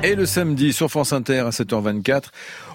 Et le samedi sur France Inter à 7h24,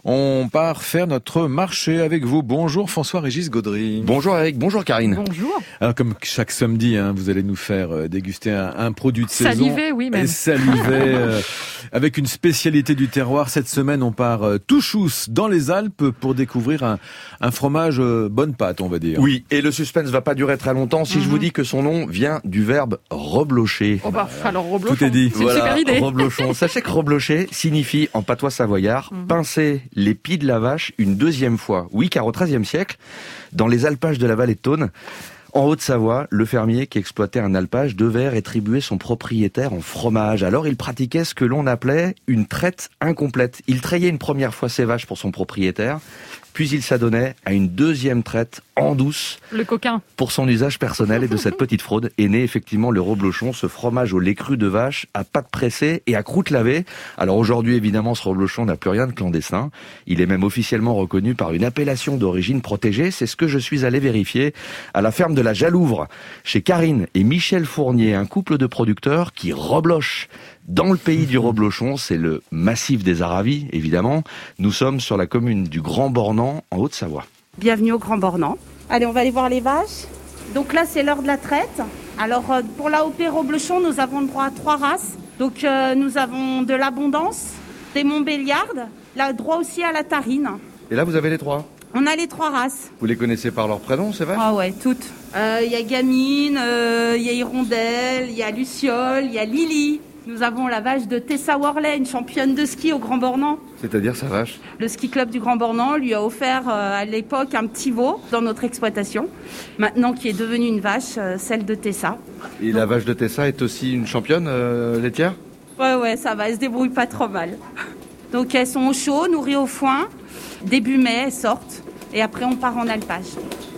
on part faire notre marché avec vous. Bonjour François-Régis Gaudry. Bonjour Eric, bonjour Karine. Bonjour. Alors comme chaque samedi, vous allez nous faire déguster un produit de saison. Saliver, oui même. Et saliver avec une spécialité du terroir. Cette semaine, on part tout chousse dans les Alpes pour découvrir un fromage bonne pâte, on va dire. Oui, et le suspense va pas durer très longtemps si je vous dis que son nom vient du verbe reblocher. Oh bah alors reblochon. Tout est dit. C'est une super idée. Reblochon. Sachez que reblocher signifie en patois savoyard pincer les pieds de la vache une deuxième fois. Oui, car au XIIIe siècle, dans les alpages de la vallée de Thône, en Haute-Savoie, le fermier qui exploitait un alpage devait rétribuer son propriétaire en fromage. Alors il pratiquait ce que l'on appelait une traite incomplète. Il trayait une première fois ses vaches pour son propriétaire, puis il s'adonnait à une deuxième traite en douce. Le coquin. Pour son usage personnel, et de cette petite fraude est né effectivement le reblochon, ce fromage au lait cru de vache, à pâte pressée et à croûte lavée. Alors aujourd'hui, évidemment, ce reblochon n'a plus rien de clandestin. Il est même officiellement reconnu par une appellation d'origine protégée. C'est ce que je suis allé vérifier à la ferme de la Jalouvre, chez Karine et Michel Fournier, un couple de producteurs qui reblochent. Dans le pays du reblochon, c'est le massif des Aravis, évidemment. Nous sommes sur la commune du Grand Bornand, en Haute-Savoie. Bienvenue au Grand Bornand. Allez, on va aller voir les vaches. Donc là, c'est l'heure de la traite. Alors, pour l'AOP Reblochon, nous avons le droit à 3 races. Donc, nous avons de l'abondance, des Montbéliardes, le droit aussi à la tarine. Et là, vous avez les 3. On a les 3 races. Vous les connaissez par leur prénom, c'est vrai? Ah ouais, toutes. Il y a Gamine, il y a Hirondelle, il y a Luciole, il y a Lily. Nous avons la vache de Tessa Worley, une championne de ski au Grand Bornand. C'est-à-dire sa vache? Le ski club du Grand Bornand lui a offert à l'époque un petit veau dans notre exploitation. Maintenant qui est devenue une vache, celle de Tessa. Et la vache de Tessa est aussi une championne laitière? Ouais, ça va, elle se débrouille pas trop mal. Donc elles sont au chaud, nourries au foin. Début mai, elles sortent. Et après, on part en alpage.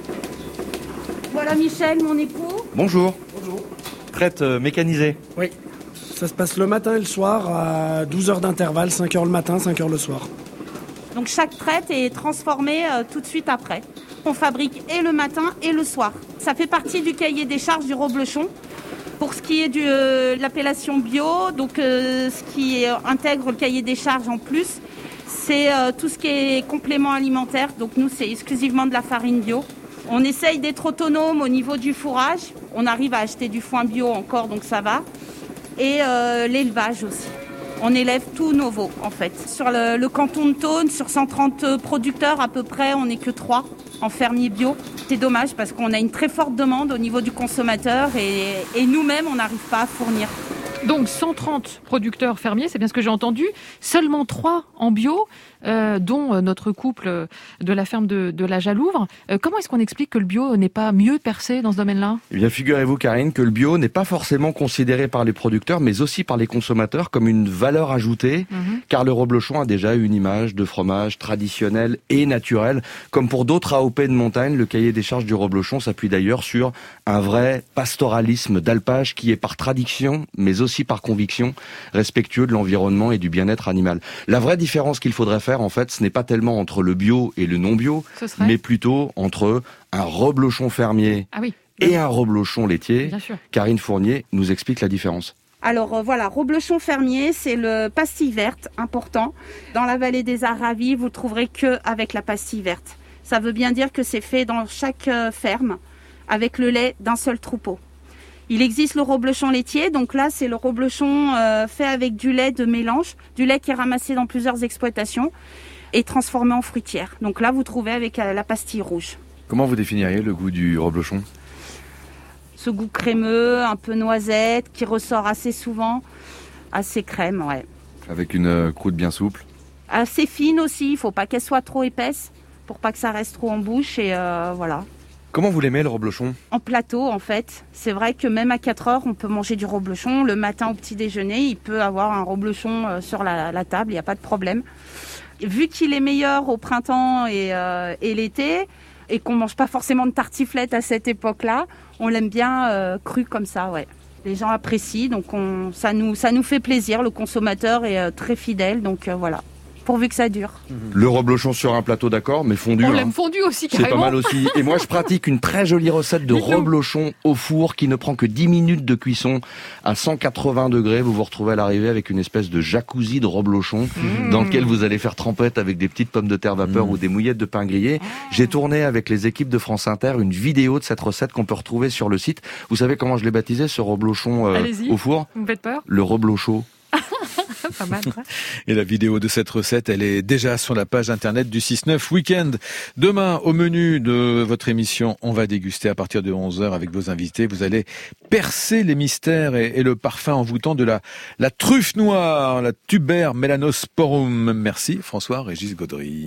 Voilà Michel, mon époux. Bonjour. Bonjour. Traite mécanisée. Oui, ça se passe le matin et le soir à 12 heures d'intervalle, 5 heures le matin, 5 heures le soir. Donc chaque traite est transformée tout de suite après. On fabrique et le matin et le soir. Ça fait partie du cahier des charges du reblochon. Pour ce qui est de l'appellation bio, donc ce qui intègre le cahier des charges en plus, c'est tout ce qui est complément alimentaire. Donc nous, c'est exclusivement de la farine bio. On essaye d'être autonome au niveau du fourrage. On arrive à acheter du foin bio encore, donc ça va. Et l'élevage aussi. On élève tous nos veaux, en fait. Sur le canton de Thône, sur 130 producteurs à peu près, on n'est que 3 en fermier bio. C'est dommage parce qu'on a une très forte demande au niveau du consommateur et nous-mêmes, on n'arrive pas à fournir. Donc 130 producteurs fermiers, c'est bien ce que j'ai entendu. Seulement 3 en bio, dont notre couple de la ferme de la Jalouvre. Comment est-ce qu'on explique que le bio n'est pas mieux percé dans ce domaine-là? Eh bien, figurez-vous, Karine, que le bio n'est pas forcément considéré par les producteurs, mais aussi par les consommateurs comme une valeur ajoutée, car le reblochon a déjà une image de fromage traditionnel et naturel. Comme pour d'autres AOP de montagne, le cahier des charges du reblochon s'appuie d'ailleurs sur un vrai pastoralisme d'alpage qui est par tradition, mais aussi par conviction, respectueux de l'environnement et du bien-être animal. La vraie différence qu'il faudrait faire, en fait, ce n'est pas tellement entre le bio et le non-bio, mais plutôt entre un reblochon fermier et un reblochon laitier. Bien sûr. Karine Fournier nous explique la différence. Alors voilà, reblochon fermier, c'est le pastille verte, important. Dans la vallée des Aravis, vous ne trouverez qu'avec la pastille verte. Ça veut bien dire que c'est fait dans chaque ferme, avec le lait d'un seul troupeau. Il existe le reblochon laitier, donc là c'est le reblochon fait avec du lait de mélange, du lait qui est ramassé dans plusieurs exploitations et transformé en fruitière. Donc là vous trouvez avec la pastille rouge. Comment vous définiriez le goût du reblochon? Ce goût crémeux, un peu noisette, qui ressort assez souvent, assez crème, ouais. Avec une croûte bien souple? Assez fine aussi, il ne faut pas qu'elle soit trop épaisse pour pas que ça reste trop en bouche et voilà. Comment vous l'aimez, le reblochon? En plateau, en fait. C'est vrai que même à 4 heures, on peut manger du reblochon. Le matin au petit déjeuner, il peut avoir un reblochon sur la table, il n'y a pas de problème. Vu qu'il est meilleur au printemps et l'été, et qu'on ne mange pas forcément de tartiflette à cette époque-là, on l'aime bien cru comme ça, ouais. Les gens apprécient, donc ça nous fait plaisir. Le consommateur est très fidèle, donc voilà. pourvu que ça dure. Le reblochon sur un plateau, d'accord, mais fondu. On l'aime fondu aussi, C'est carrément. pas mal aussi. Et moi, je pratique une très jolie recette de reblochon au four qui ne prend que 10 minutes de cuisson à 180 degrés. Vous vous retrouvez à l'arrivée avec une espèce de jacuzzi de reblochon dans lequel vous allez faire trempette avec des petites pommes de terre vapeur ou des mouillettes de pain grillé. J'ai tourné avec les équipes de France Inter une vidéo de cette recette qu'on peut retrouver sur le site. Vous savez comment je l'ai baptisé, ce reblochon au four? Vous me faites peur? Le reblochon. Pas mal, ça. Et la vidéo de cette recette, elle est déjà sur la page internet du 6-9 Week-end. Demain, au menu de votre émission, on va déguster à partir de 11h avec vos invités. Vous allez percer les mystères et le parfum envoûtant de la truffe noire, la Tuber melanosporum. Merci François-Régis Gaudry.